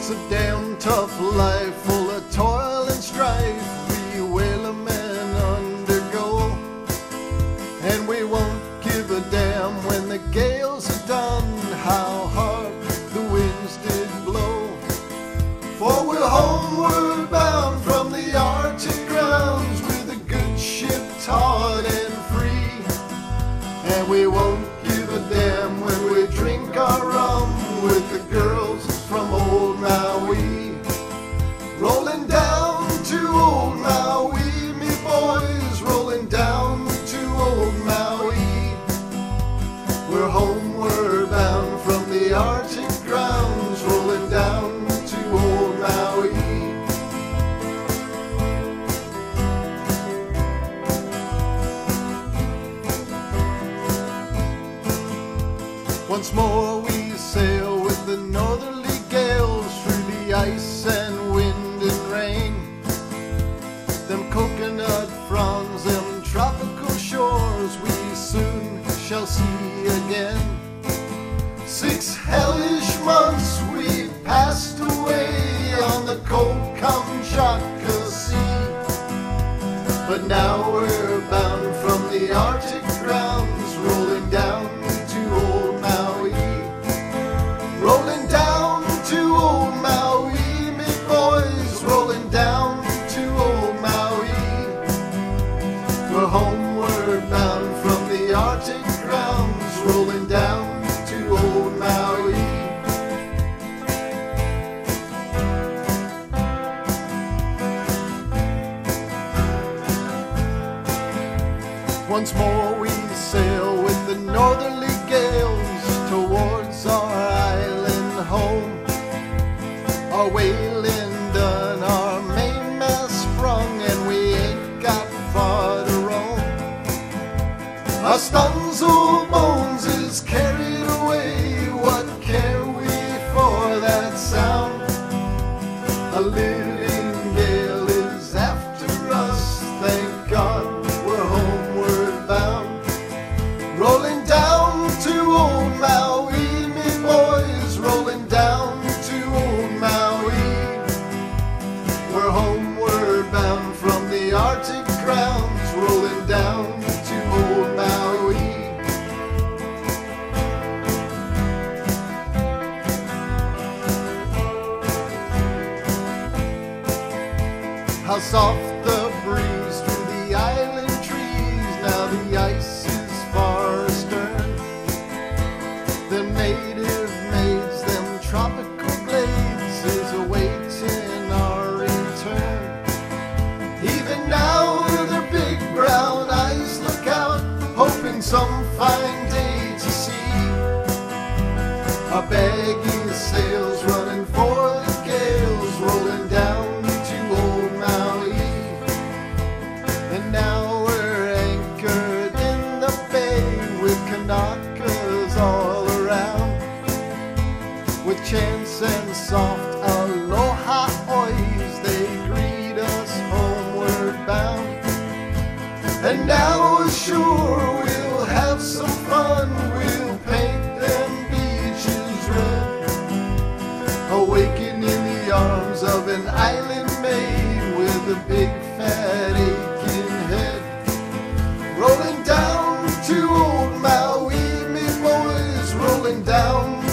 It's a damn tough life full of toil and strife we whalemen undergo, and we won't give a damn when the gales are done how hard the winds did blow. For we're homeward bound from the Arctic grounds with a good ship taut and free, and we won't give a damn when we drink our rum with the girls from old Maui. Rolling down to old Maui, me boys, rolling down to old Maui. We're homeward bound from the Arctic grounds, rolling down to old Maui. Once more we sail with the northerly gales through the ice and wind and rain. Them coconut fronds, them tropical shores we soon shall see again. 6 hellish months we passed away on the cold Kamchatka Sea, but now we're bound from the Arctic grounds, rolling down to old Maui. Rolling down to old Maui, me boys, rolling down to old Maui. We're homeward bound from the Arctic grounds, rolling down to old Maui. Once more we sail with the northerly gales towards our island home. Our whaling done, our mainmast sprung, and we ain't got far to roam. Our stunsail bones is carried away, what care we for that sound? A living gale is after us, thank God we're homeward bound. Rolling down to old Maui, me boys, rolling down to old Maui. We're homeward bound from the Arctic grounds, rolling down to old Maui. How soft the breeze through the island trees, now the ice is far astern. Them native maids, them tropical glades is awaiting our return. Even now their big brown eyes look out, hoping some fine day to see our baggy sails running for the gales, rolling down to old Maui. And now we're anchored in the bay with Kanakas all around, with chants and soft aloha ois, they greet us homeward bound. And now we're sure we'll have some fun, we'll paint them beaches red, awaken in the arms of an island maid with a big fat aching head. Rolling down to old Maui, me boys, rolling down